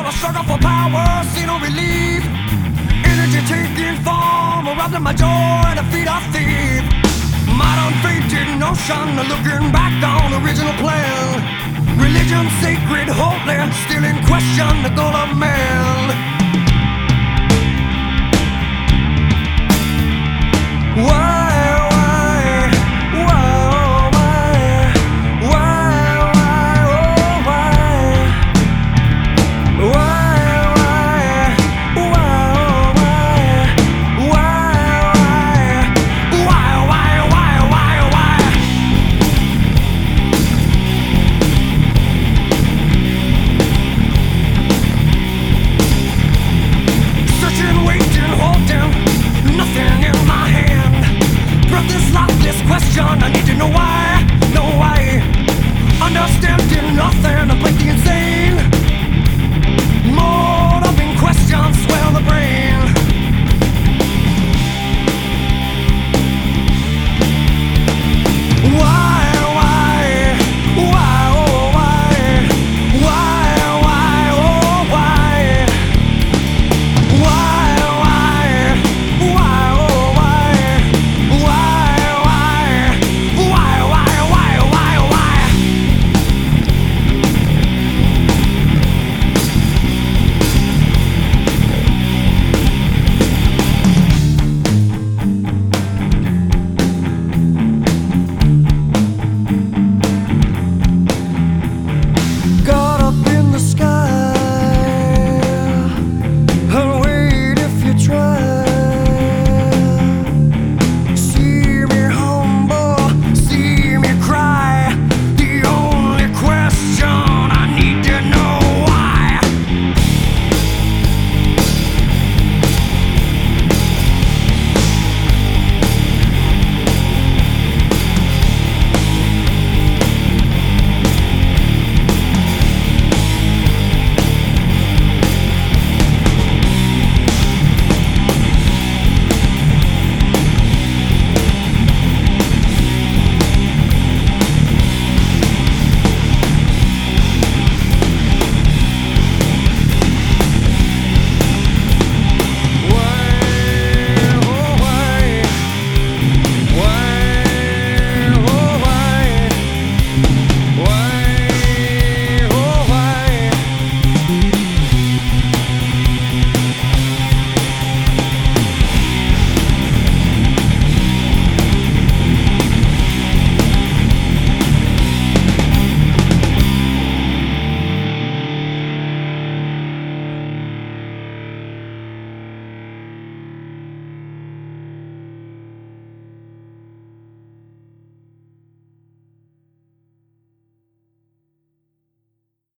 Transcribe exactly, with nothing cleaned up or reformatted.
a struggle for power, see no relief. Energy taking form, robbed of my joy at the feet of thief. Modern fated notion, looking back on the original plan. Religion sacred, holy, still in question, the goal of man.